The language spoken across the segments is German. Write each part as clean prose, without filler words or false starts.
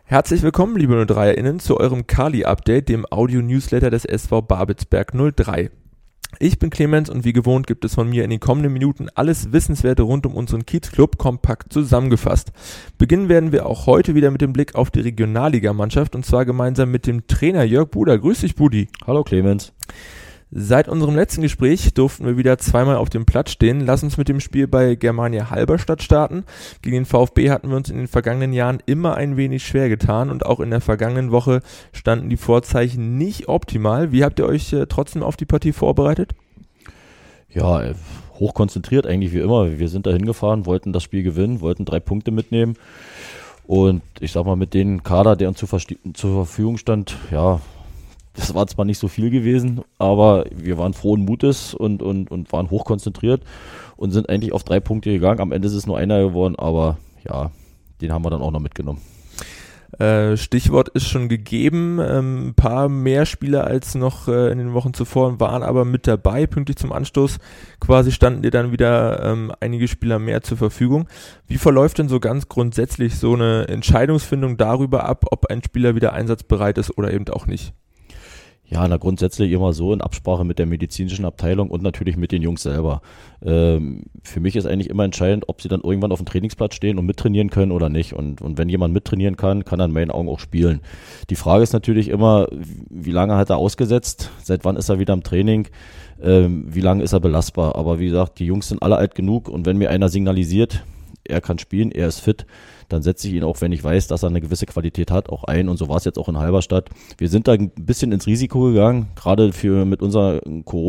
Herzlich willkommen, liebe 03erInnen, zu eurem Kali-Update, dem Audio-Newsletter des SV Babelsberg 03. Ich bin Clemens und wie gewohnt gibt es von mir in den kommenden Minuten alles Wissenswerte rund um unseren Kiezclub kompakt zusammengefasst. Beginnen werden wir auch heute wieder mit dem Blick auf die Regionalligamannschaft und zwar gemeinsam mit dem Trainer Jörg Buder. Grüß dich, Budi. Hallo Clemens. Seit unserem letzten Gespräch durften wir wieder zweimal auf dem Platz stehen. Lass uns mit dem Spiel bei Germania Halberstadt starten. Gegen den VfB hatten wir uns in den vergangenen Jahren immer ein wenig schwer getan und auch in der vergangenen Woche standen die Vorzeichen nicht optimal. Wie habt ihr euch trotzdem auf die Partie vorbereitet? Ja, hochkonzentriert eigentlich wie immer. Wir sind da hingefahren, wollten das Spiel gewinnen, wollten 3 Punkte mitnehmen und ich sag mal mit dem Kader, der uns zur Verfügung stand, ja, das war zwar nicht so viel gewesen, aber wir waren frohen Mutes und waren hochkonzentriert und sind eigentlich auf 3 Punkte gegangen. Am Ende ist es nur einer geworden, aber ja, den haben wir dann auch noch mitgenommen. Stichwort ist schon gegeben, ein paar mehr Spieler als noch in den Wochen zuvor waren aber mit dabei, pünktlich zum Anstoß quasi standen dir dann wieder einige Spieler mehr zur Verfügung. Wie verläuft denn so ganz grundsätzlich so eine Entscheidungsfindung darüber ab, ob ein Spieler wieder einsatzbereit ist oder eben auch nicht? Ja, grundsätzlich immer so in Absprache mit der medizinischen Abteilung und natürlich mit den Jungs selber. Für mich ist eigentlich immer entscheidend, ob sie dann irgendwann auf dem Trainingsplatz stehen und mittrainieren können oder nicht. Und wenn jemand mittrainieren kann, kann er in meinen Augen auch spielen. Die Frage ist natürlich immer, wie lange hat er ausgesetzt? Seit wann ist er wieder im Training? Wie lange ist er belastbar? Aber wie gesagt, die Jungs sind alle alt genug und wenn mir einer signalisiert, er kann spielen, er ist fit, dann setze ich ihn auch, wenn ich weiß, dass er eine gewisse Qualität hat, auch ein. Und so war es jetzt auch in Halberstadt. Wir sind da ein bisschen ins Risiko gegangen, gerade mit unserer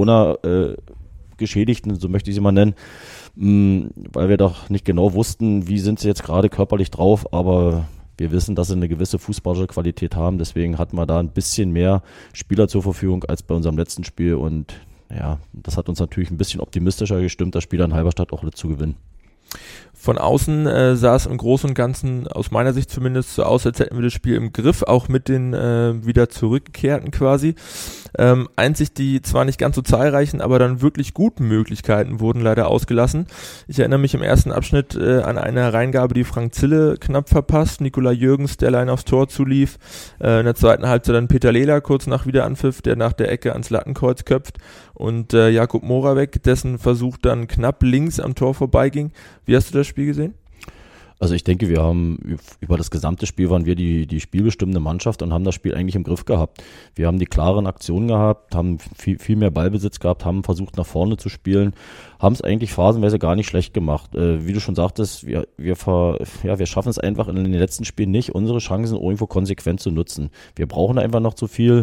Corona-Geschädigten, so möchte ich sie mal nennen, weil wir doch nicht genau wussten, wie sind sie jetzt gerade körperlich drauf, aber wir wissen, dass sie eine gewisse fußballische Qualität haben. Deswegen hatten wir da ein bisschen mehr Spieler zur Verfügung als bei unserem letzten Spiel. Und ja, das hat uns natürlich ein bisschen optimistischer gestimmt, das Spiel in Halberstadt auch zu gewinnen. Von außen sah es im Großen und Ganzen, aus meiner Sicht zumindest, so aus, als hätten wir das Spiel im Griff, auch mit den wieder Zurückgekehrten quasi. Einzig die zwar nicht ganz so zahlreichen, aber dann wirklich guten Möglichkeiten wurden leider ausgelassen. Ich erinnere mich im ersten Abschnitt an eine Hereingabe, die Frank Zille knapp verpasst, Nikola Jürgens, der allein aufs Tor zulief. In der zweiten Halbzeit dann Peter Lehler kurz nach Wiederanpfiff, der nach der Ecke ans Lattenkreuz köpft und Jakub Moravec, dessen Versuch dann knapp links am Tor vorbeiging. Wie hast du das Spiel gesehen? Also ich denke, wir haben über das gesamte Spiel waren wir die spielbestimmende Mannschaft und haben das Spiel eigentlich im Griff gehabt. Wir haben die klaren Aktionen gehabt, haben viel mehr Ballbesitz gehabt, haben versucht nach vorne zu spielen, haben es eigentlich phasenweise gar nicht schlecht gemacht. Wie du schon sagtest, wir schaffen es einfach in den letzten Spielen nicht, unsere Chancen irgendwo konsequent zu nutzen. Wir brauchen einfach noch zu viel.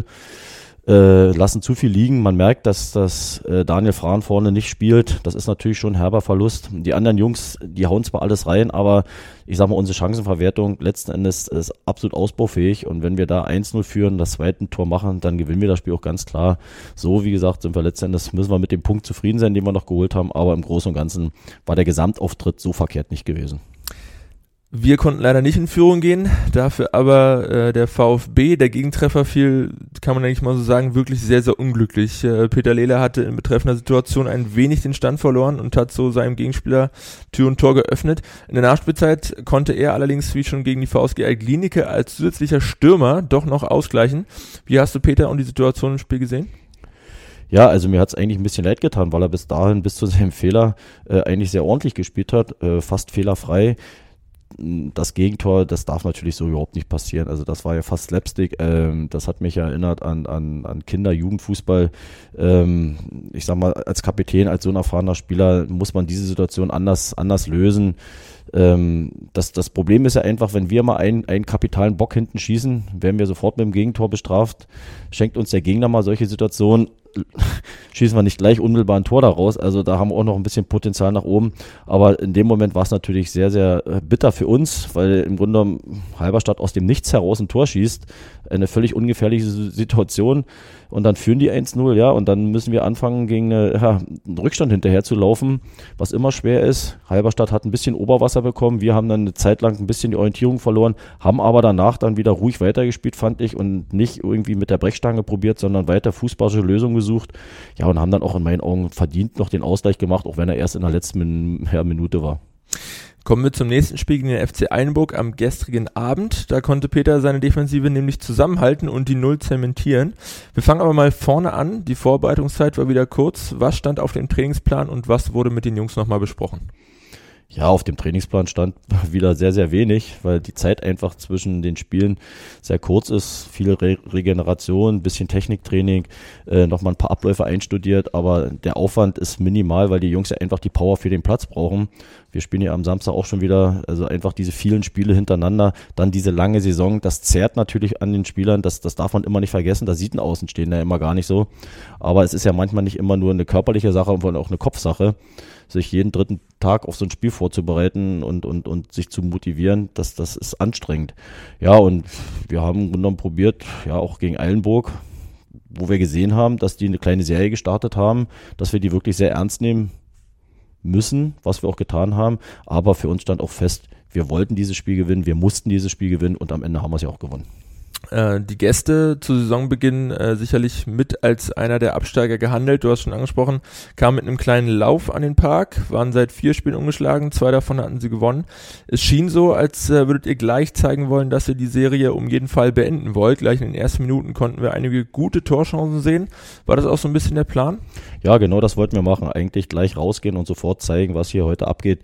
Lassen zu viel liegen. Man merkt, dass Daniel Frahn vorne nicht spielt. Das ist natürlich schon ein herber Verlust. Die anderen Jungs, die hauen zwar alles rein, aber ich sag mal, unsere Chancenverwertung letzten Endes ist absolut ausbaufähig. Und wenn wir da 1-0 führen, das zweite Tor machen, dann gewinnen wir das Spiel auch ganz klar. So, wie gesagt, sind wir letzten Endes, müssen wir mit dem Punkt zufrieden sein, den wir noch geholt haben. Aber im Großen und Ganzen war der Gesamtauftritt so verkehrt nicht gewesen. Wir konnten leider nicht in Führung gehen, dafür aber der VfB, der Gegentreffer fiel, kann man eigentlich mal so sagen, wirklich sehr, sehr unglücklich. Peter Lehler hatte in betreffender Situation ein wenig den Stand verloren und hat so seinem Gegenspieler Tür und Tor geöffnet. In der Nachspielzeit konnte er allerdings, wie schon gegen die VSG Altklinike, als zusätzlicher Stürmer doch noch ausgleichen. Wie hast du Peter und die Situation im Spiel gesehen? Ja, also mir hat es eigentlich ein bisschen leid getan, weil er bis dahin, bis zu seinem Fehler, eigentlich sehr ordentlich gespielt hat, fast fehlerfrei. Das Gegentor, das darf natürlich so überhaupt nicht passieren. Also das war ja fast Slapstick. Das hat mich erinnert an Kinder-Jugendfußball. Ich sag mal, als Kapitän, als so ein erfahrener Spieler muss man diese Situation anders lösen. Das Problem ist ja einfach, wenn wir mal einen kapitalen Bock hinten schießen, werden wir sofort mit dem Gegentor bestraft. Schenkt uns der Gegner mal solche Situationen, schießen wir nicht gleich unmittelbar ein Tor daraus. Also da haben wir auch noch ein bisschen Potenzial nach oben. Aber in dem Moment war es natürlich sehr, sehr bitter für uns, weil im Grunde genommen Halberstadt aus dem Nichts heraus ein Tor schießt. Eine völlig ungefährliche Situation. Und dann führen die 1-0, ja, und dann müssen wir anfangen, gegen einen Rückstand hinterher zu laufen, was immer schwer ist. Halberstadt hat ein bisschen Oberwasser bekommen. Wir haben dann eine Zeit lang ein bisschen die Orientierung verloren, haben aber danach dann wieder ruhig weitergespielt, fand ich, und nicht irgendwie mit der Brechstange probiert, sondern weiter fußballische Lösungen gesucht. Ja, und haben dann auch in meinen Augen verdient noch den Ausgleich gemacht, auch wenn er erst in der letzten Minute war. Kommen wir zum nächsten Spiel gegen den FC Eilenburg am gestrigen Abend. Da konnte Peter seine Defensive nämlich zusammenhalten und die Null zementieren. Wir fangen aber mal vorne an. Die Vorbereitungszeit war wieder kurz. Was stand auf dem Trainingsplan und was wurde mit den Jungs nochmal besprochen? Ja, auf dem Trainingsplan stand wieder sehr, sehr wenig, weil die Zeit einfach zwischen den Spielen sehr kurz ist. Viel Regeneration, ein bisschen Techniktraining, nochmal ein paar Abläufe einstudiert, aber der Aufwand ist minimal, weil die Jungs ja einfach die Power für den Platz brauchen. Wir spielen ja am Samstag auch schon wieder, also einfach diese vielen Spiele hintereinander, dann diese lange Saison, das zehrt natürlich an den Spielern, das darf man immer nicht vergessen, das sieht ein Außenstehender immer gar nicht so, aber es ist ja manchmal nicht immer nur eine körperliche Sache, sondern auch eine Kopfsache, sich jeden dritten Tag auf so ein Spiel vorzubereiten und sich zu motivieren, das ist anstrengend. Ja, und wir haben im Grunde genommen probiert, ja auch gegen Eilenburg, wo wir gesehen haben, dass die eine kleine Serie gestartet haben, dass wir die wirklich sehr ernst nehmen müssen, was wir auch getan haben, aber für uns stand auch fest, wir wollten dieses Spiel gewinnen, wir mussten dieses Spiel gewinnen und am Ende haben wir es ja auch gewonnen. Die Gäste zu Saisonbeginn sicherlich mit als einer der Absteiger gehandelt, du hast schon angesprochen, kamen mit einem kleinen Lauf an den Park, waren seit 4 Spielen ungeschlagen, 2 davon hatten sie gewonnen. Es schien so, als würdet ihr gleich zeigen wollen, dass ihr die Serie um jeden Fall beenden wollt. Gleich in den ersten Minuten konnten wir einige gute Torchancen sehen. War das auch so ein bisschen der Plan? Ja, genau das wollten wir machen. Eigentlich gleich rausgehen und sofort zeigen, was hier heute abgeht,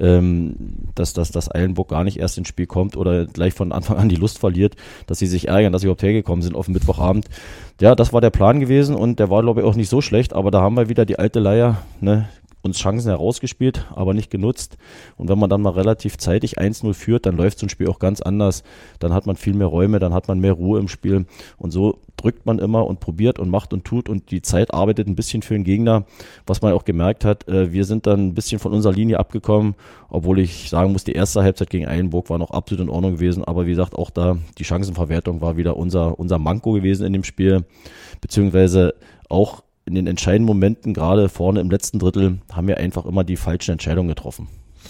dass Eilenburg gar nicht erst ins Spiel kommt oder gleich von Anfang an die Lust verliert, dass sie sich ärgern, dass sie überhaupt hergekommen sind auf den Mittwochabend. Ja, das war der Plan gewesen und der war, glaube ich, auch nicht so schlecht, aber da haben wir wieder die alte Leier, uns Chancen herausgespielt, aber nicht genutzt. Und wenn man dann mal relativ zeitig 1-0 führt, dann läuft so ein Spiel auch ganz anders. Dann hat man viel mehr Räume, dann hat man mehr Ruhe im Spiel. Und so drückt man immer und probiert und macht und tut und die Zeit arbeitet ein bisschen für den Gegner, was man auch gemerkt hat. Wir sind dann ein bisschen von unserer Linie abgekommen, obwohl ich sagen muss, die erste Halbzeit gegen Eilenburg war noch absolut in Ordnung gewesen. Aber wie gesagt, auch da die Chancenverwertung war wieder unser Manko gewesen in dem Spiel, beziehungsweise auch in den entscheidenden Momenten, gerade vorne im letzten Drittel, haben wir einfach immer die falschen Entscheidungen getroffen.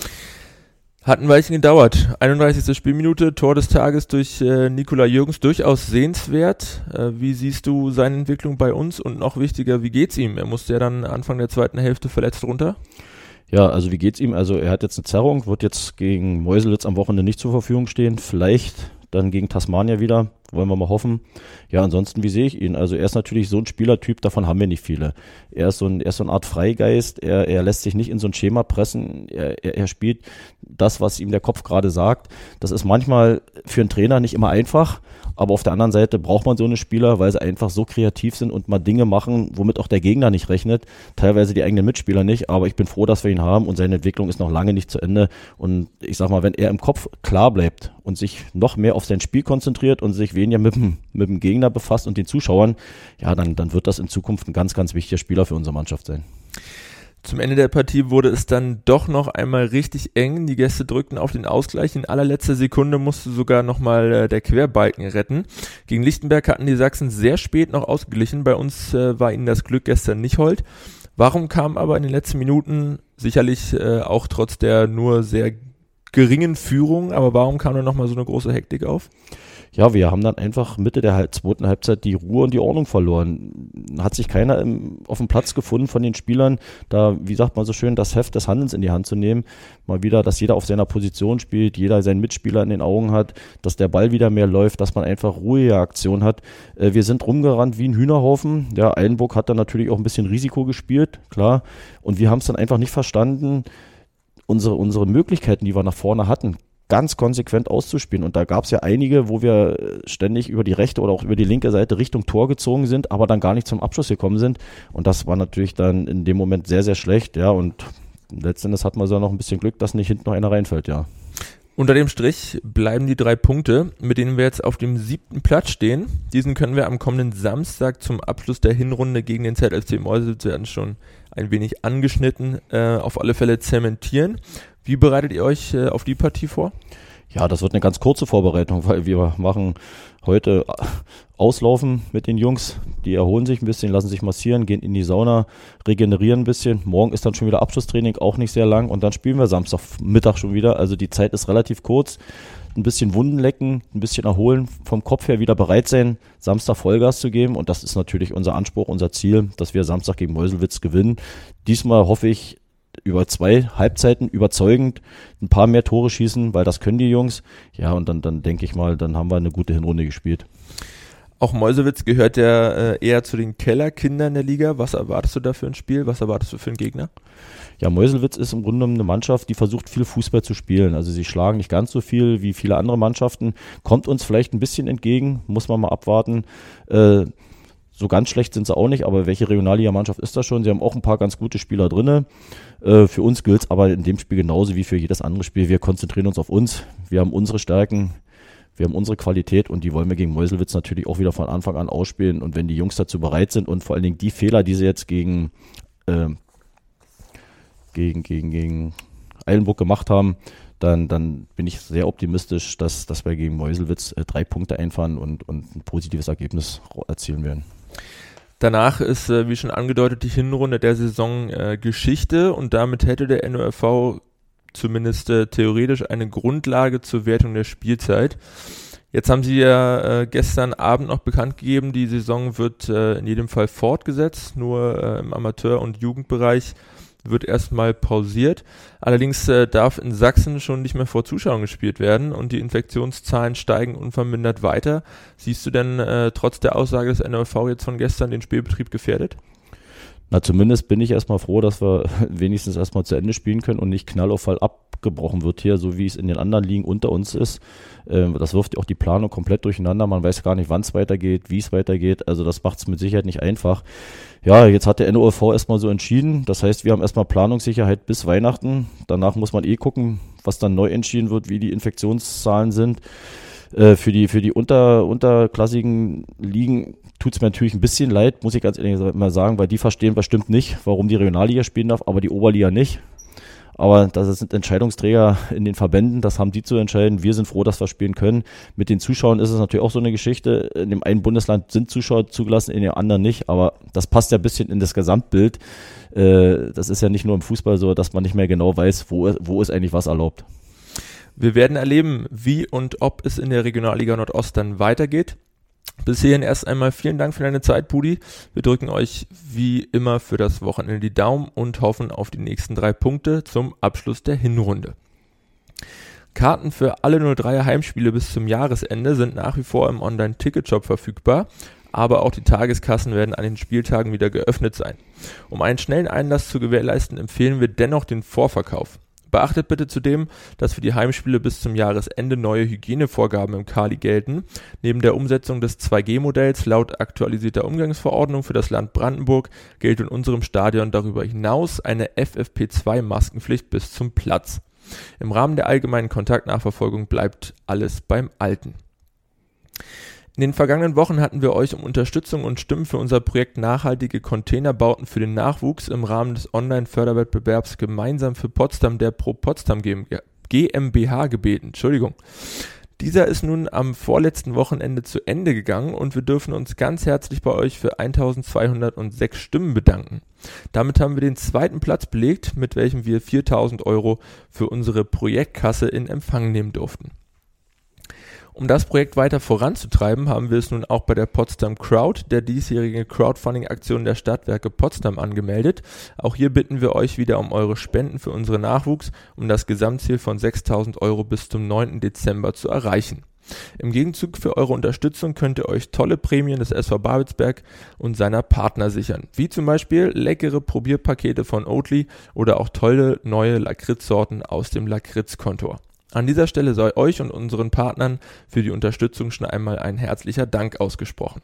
Hat ein Weilchen gedauert. 31. Spielminute, Tor des Tages durch Nikola Jürgens, durchaus sehenswert. Wie siehst du seine Entwicklung bei uns und noch wichtiger, wie geht's ihm? Er musste ja dann Anfang der zweiten Hälfte verletzt runter. Ja, also wie geht's ihm? Also er hat jetzt eine Zerrung, wird jetzt gegen Meuselwitz am Wochenende nicht zur Verfügung stehen. Vielleicht dann gegen Tasmania wieder, wollen wir mal hoffen. Ja, ansonsten, wie sehe ich ihn? Also er ist natürlich so ein Spielertyp, davon haben wir nicht viele. Er ist so eine Art Freigeist, er lässt sich nicht in so ein Schema pressen, er spielt das, was ihm der Kopf gerade sagt. Das ist manchmal für einen Trainer nicht immer einfach, aber auf der anderen Seite braucht man so eine Spieler, weil sie einfach so kreativ sind und mal Dinge machen, womit auch der Gegner nicht rechnet, teilweise die eigenen Mitspieler nicht, aber ich bin froh, dass wir ihn haben und seine Entwicklung ist noch lange nicht zu Ende und ich sag mal, wenn er im Kopf klar bleibt und sich noch mehr auf sein Spiel konzentriert und sich weniger mit dem Gegner befasst und den Zuschauern, ja, dann wird das in Zukunft ein ganz, ganz wichtiger Spieler für unsere Mannschaft sein. Zum Ende der Partie wurde es dann doch noch einmal richtig eng. Die Gäste drückten auf den Ausgleich. In allerletzter Sekunde musste sogar nochmal der Querbalken retten. Gegen Lichtenberg hatten die Sachsen sehr spät noch ausgeglichen. Bei uns war ihnen das Glück gestern nicht hold. Warum kam aber in den letzten Minuten, sicherlich auch trotz der nur sehr geringen Führung, aber warum kam dann nochmal so eine große Hektik auf? Ja, wir haben dann einfach Mitte der zweiten Halbzeit die Ruhe und die Ordnung verloren. Hat sich keiner auf dem Platz gefunden von den Spielern, da, wie sagt man so schön, das Heft des Handelns in die Hand zu nehmen. Mal wieder, dass jeder auf seiner Position spielt, jeder seinen Mitspieler in den Augen hat, dass der Ball wieder mehr läuft, dass man einfach ruhige Aktion hat. Wir sind rumgerannt wie ein Hühnerhaufen. Ja, Eilenburg hat dann natürlich auch ein bisschen Risiko gespielt, klar. Und wir haben es dann einfach nicht verstanden, unsere Möglichkeiten, die wir nach vorne hatten, ganz konsequent auszuspielen. Und da gab es ja einige, wo wir ständig über die rechte oder auch über die linke Seite Richtung Tor gezogen sind, aber dann gar nicht zum Abschluss gekommen sind. Und das war natürlich dann in dem Moment sehr, sehr schlecht. Ja, und letztendlich hat man so noch ein bisschen Glück, dass nicht hinten noch einer reinfällt, ja. Unter dem Strich bleiben die 3 Punkte, mit denen wir jetzt auf dem 7. Platz stehen. Diesen können wir am kommenden Samstag zum Abschluss der Hinrunde gegen den ZFC Meuselwitz, wir hatten schon ein wenig angeschnitten, auf alle Fälle zementieren. Wie bereitet ihr euch auf die Partie vor? Ja, das wird eine ganz kurze Vorbereitung, weil wir machen heute Auslaufen mit den Jungs. Die erholen sich ein bisschen, lassen sich massieren, gehen in die Sauna, regenerieren ein bisschen. Morgen ist dann schon wieder Abschlusstraining, auch nicht sehr lang. Und dann spielen wir Samstagmittag schon wieder. Also die Zeit ist relativ kurz. Ein bisschen Wunden lecken, ein bisschen erholen, vom Kopf her wieder bereit sein, Samstag Vollgas zu geben. Und das ist natürlich unser Anspruch, unser Ziel, dass wir Samstag gegen Meuselwitz gewinnen. Diesmal hoffe ich, über 2 Halbzeiten überzeugend ein paar mehr Tore schießen, weil das können die Jungs. Ja, und dann denke ich mal, dann haben wir eine gute Hinrunde gespielt. Auch Meuselwitz gehört ja eher zu den Kellerkindern der Liga. Was erwartest du da für ein Spiel? Was erwartest du für einen Gegner? Ja, Meuselwitz ist im Grunde genommen eine Mannschaft, die versucht viel Fußball zu spielen. Also sie schlagen nicht ganz so viel wie viele andere Mannschaften. Kommt uns vielleicht ein bisschen entgegen, muss man mal abwarten. So ganz schlecht sind sie auch nicht, aber welche Regionalliga-Mannschaft ist das schon? Sie haben auch ein paar ganz gute Spieler drinne. Für uns gilt es aber in dem Spiel genauso wie für jedes andere Spiel. Wir konzentrieren uns auf uns. Wir haben unsere Stärken. Wir haben unsere Qualität und die wollen wir gegen Meuselwitz natürlich auch wieder von Anfang an ausspielen. Und wenn die Jungs dazu bereit sind und vor allen Dingen die Fehler, die sie jetzt gegen Eilenburg gemacht haben, dann bin ich sehr optimistisch, dass wir gegen Meuselwitz 3 Punkte einfahren und ein positives Ergebnis erzielen werden. Danach ist, wie schon angedeutet, die Hinrunde der Saison Geschichte und damit hätte der NOFV zumindest theoretisch eine Grundlage zur Wertung der Spielzeit. Jetzt haben sie ja gestern Abend noch bekannt gegeben, die Saison wird in jedem Fall fortgesetzt, nur im Amateur- und Jugendbereich wird erstmal pausiert. Allerdings darf in Sachsen schon nicht mehr vor Zuschauern gespielt werden und die Infektionszahlen steigen unvermindert weiter. Siehst du denn trotz der Aussage des NOFV jetzt von gestern den Spielbetrieb gefährdet? Na, zumindest bin ich erstmal froh, dass wir wenigstens erstmal zu Ende spielen können und nicht Knallauffall abgebrochen wird hier, so wie es in den anderen Ligen unter uns ist. Das wirft auch die Planung komplett durcheinander. Man weiß gar nicht, wann es weitergeht, wie es weitergeht. Also das macht es mit Sicherheit nicht einfach. Ja, jetzt hat der NOFV erstmal so entschieden. Das heißt, wir haben erstmal Planungssicherheit bis Weihnachten. Danach muss man gucken, was dann neu entschieden wird, wie die Infektionszahlen sind. Für die unterklassigen Ligen tut es mir natürlich ein bisschen leid, muss ich ganz ehrlich mal sagen, weil die verstehen bestimmt nicht, warum die Regionalliga spielen darf, aber die Oberliga nicht. Aber das sind Entscheidungsträger in den Verbänden, das haben die zu entscheiden. Wir sind froh, dass wir spielen können. Mit den Zuschauern ist es natürlich auch so eine Geschichte. In dem einen Bundesland sind Zuschauer zugelassen, in dem anderen nicht. Aber das passt ja ein bisschen in das Gesamtbild. Das ist ja nicht nur im Fußball so, dass man nicht mehr genau weiß, wo ist eigentlich was erlaubt. Wir werden erleben, wie und ob es in der Regionalliga Nordost dann weitergeht. Bis hierhin erst einmal vielen Dank für deine Zeit, Pudi. Wir drücken euch wie immer für das Wochenende die Daumen und hoffen auf die nächsten 3 Punkte zum Abschluss der Hinrunde. Karten für alle 03er Heimspiele bis zum Jahresende sind nach wie vor im Online-Ticket-Shop verfügbar, aber auch die Tageskassen werden an den Spieltagen wieder geöffnet sein. Um einen schnellen Einlass zu gewährleisten, empfehlen wir dennoch den Vorverkauf. Beachtet bitte zudem, dass für die Heimspiele bis zum Jahresende neue Hygienevorgaben im Kali gelten. Neben der Umsetzung des 2G-Modells laut aktualisierter Umgangsverordnung für das Land Brandenburg gilt in unserem Stadion darüber hinaus eine FFP2-Maskenpflicht bis zum Platz. Im Rahmen der allgemeinen Kontaktnachverfolgung bleibt alles beim Alten. In den vergangenen Wochen hatten wir euch um Unterstützung und Stimmen für unser Projekt Nachhaltige Containerbauten für den Nachwuchs im Rahmen des Online-Förderwettbewerbs Gemeinsam für Potsdam der Pro Potsdam GmbH gebeten. Dieser ist nun am vorletzten Wochenende zu Ende gegangen und wir dürfen uns ganz herzlich bei euch für 1206 Stimmen bedanken. Damit haben wir den 2. Platz belegt, mit welchem wir 4.000 € für unsere Projektkasse in Empfang nehmen durften. Um das Projekt weiter voranzutreiben, haben wir es nun auch bei der Potsdam Crowd, der diesjährigen Crowdfunding-Aktion der Stadtwerke Potsdam, angemeldet. Auch hier bitten wir euch wieder um eure Spenden für unseren Nachwuchs, um das Gesamtziel von 6.000 € bis zum 9. Dezember zu erreichen. Im Gegenzug für eure Unterstützung könnt ihr euch tolle Prämien des SV Babelsberg und seiner Partner sichern, wie zum Beispiel leckere Probierpakete von Oatly oder auch tolle neue Lakritzsorten aus dem Lakritzkontor. An dieser Stelle sei euch und unseren Partnern für die Unterstützung schon einmal ein herzlicher Dank ausgesprochen.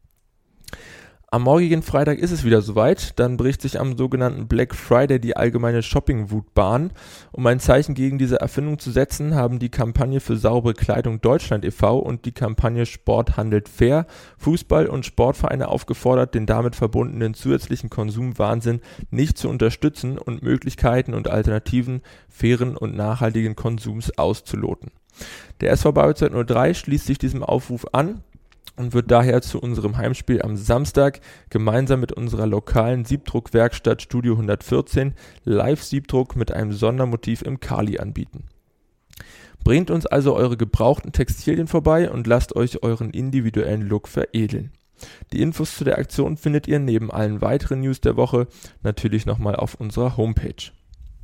Am morgigen Freitag ist es wieder soweit, dann bricht sich am sogenannten Black Friday die allgemeine Shopping-Wut Bahn. Um ein Zeichen gegen diese Erfindung zu setzen, haben die Kampagne für saubere Kleidung Deutschland e.V. und die Kampagne Sport handelt fair Fußball- und Sportvereine aufgefordert, den damit verbundenen zusätzlichen Konsumwahnsinn nicht zu unterstützen und Möglichkeiten und Alternativen fairen und nachhaltigen Konsums auszuloten. Der SV Babelsberg 03 schließt sich diesem Aufruf an und wird daher zu unserem Heimspiel am Samstag gemeinsam mit unserer lokalen Siebdruckwerkstatt Studio 114 Live-Siebdruck mit einem Sondermotiv im Kali anbieten. Bringt uns also eure gebrauchten Textilien vorbei und lasst euch euren individuellen Look veredeln. Die Infos zu der Aktion findet ihr neben allen weiteren News der Woche natürlich nochmal auf unserer Homepage.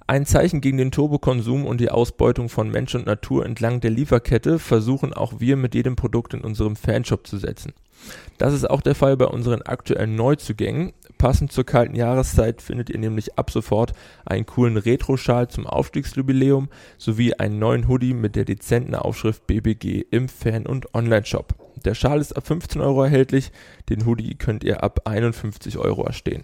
Ein Zeichen gegen den Turbokonsum und die Ausbeutung von Mensch und Natur entlang der Lieferkette versuchen auch wir mit jedem Produkt in unserem Fanshop zu setzen. Das ist auch der Fall bei unseren aktuellen Neuzugängen. Passend zur kalten Jahreszeit findet ihr nämlich ab sofort einen coolen Retro-Schal zum Aufstiegsjubiläum sowie einen neuen Hoodie mit der dezenten Aufschrift BBG im Fan- und Online-Shop. Der Schal ist ab 15 € erhältlich, den Hoodie könnt ihr ab 51 € erstehen.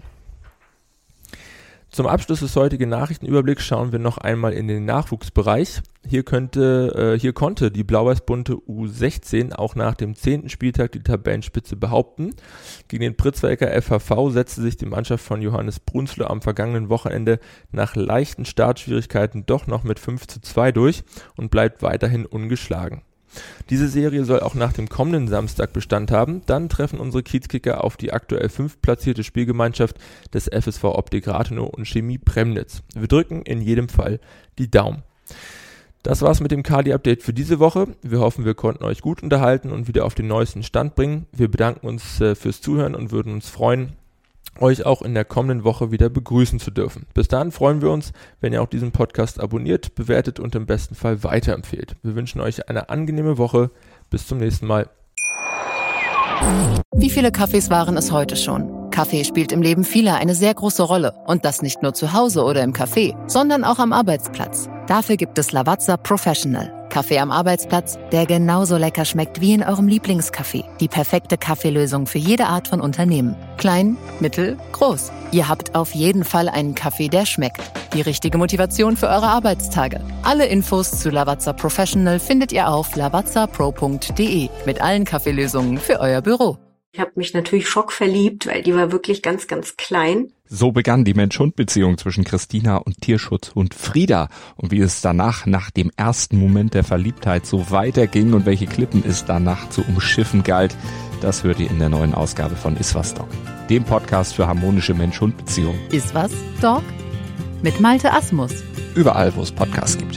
Zum Abschluss des heutigen Nachrichtenüberblicks schauen wir noch einmal in den Nachwuchsbereich. Hier konnte die blau-weiß-bunte U16 auch nach dem 10. Spieltag die Tabellenspitze behaupten. Gegen den Pritzwalker FHV setzte sich die Mannschaft von Johannes Brunslo am vergangenen Wochenende nach leichten Startschwierigkeiten doch noch mit 5:2 durch und bleibt weiterhin ungeschlagen. Diese Serie soll auch nach dem kommenden Samstag Bestand haben. Dann treffen unsere Kiezkicker auf die aktuell 5. platzierte Spielgemeinschaft des FSV Optik Rathenow und Chemie Premnitz. Wir drücken in jedem Fall die Daumen. Das war's mit dem Kali-Update für diese Woche. Wir hoffen, wir konnten euch gut unterhalten und wieder auf den neuesten Stand bringen. Wir bedanken uns fürs Zuhören und würden uns freuen, euch auch in der kommenden Woche wieder begrüßen zu dürfen. Bis dahin freuen wir uns, wenn ihr auch diesen Podcast abonniert, bewertet und im besten Fall weiterempfehlt. Wir wünschen euch eine angenehme Woche. Bis zum nächsten Mal. Wie viele Kaffees waren es heute schon? Kaffee spielt im Leben vieler eine sehr große Rolle. Und das nicht nur zu Hause oder im Café, sondern auch am Arbeitsplatz. Dafür gibt es Lavazza Professional. Kaffee am Arbeitsplatz, der genauso lecker schmeckt wie in eurem Lieblingscafé. Die perfekte Kaffeelösung für jede Art von Unternehmen. Klein, mittel, groß. Ihr habt auf jeden Fall einen Kaffee, der schmeckt. Die richtige Motivation für eure Arbeitstage. Alle Infos zu Lavazza Professional findet ihr auf lavazzapro.de mit allen Kaffeelösungen für euer Büro. Ich habe mich natürlich schockverliebt, weil die war wirklich ganz, ganz klein. So begann die Mensch-Hund-Beziehung zwischen Christina und Tierschutzhund Frieda. Und wie es danach, nach dem ersten Moment der Verliebtheit, so weiterging und welche Klippen es danach zu umschiffen galt, das hört ihr in der neuen Ausgabe von Iswas Dog, dem Podcast für harmonische Mensch-Hund-Beziehungen. Iswas Dog? Mit Malte Asmus. Überall, wo es Podcasts gibt.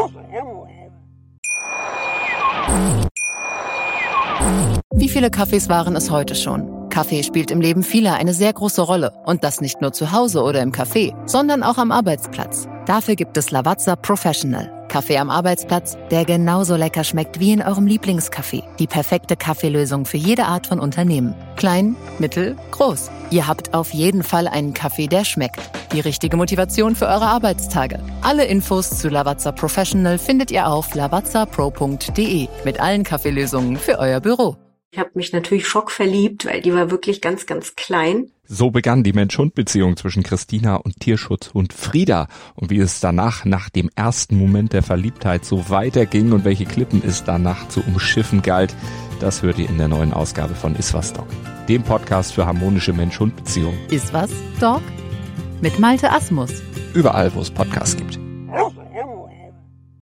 Wie viele Kaffees waren es heute schon? Kaffee spielt im Leben vieler eine sehr große Rolle. Und das nicht nur zu Hause oder im Café, sondern auch am Arbeitsplatz. Dafür gibt es Lavazza Professional. Kaffee am Arbeitsplatz, der genauso lecker schmeckt wie in eurem Lieblingscafé. Die perfekte Kaffeelösung für jede Art von Unternehmen. Klein, mittel, groß. Ihr habt auf jeden Fall einen Kaffee, der schmeckt. Die richtige Motivation für eure Arbeitstage. Alle Infos zu Lavazza Professional findet ihr auf lavazzapro.de mit allen Kaffeelösungen für euer Büro. Ich habe mich natürlich schockverliebt, weil die war wirklich ganz, ganz klein. So begann die Mensch-Hund-Beziehung zwischen Christina und Tierschutzhund Frieda. Und wie es danach, nach dem ersten Moment der Verliebtheit, so weiterging und welche Klippen es danach zu umschiffen galt, das hört ihr in der neuen Ausgabe von Iswas Dog, dem Podcast für harmonische Mensch-Hund-Beziehungen. Iswas Dog? Mit Malte Asmus. Überall, wo es Podcasts gibt.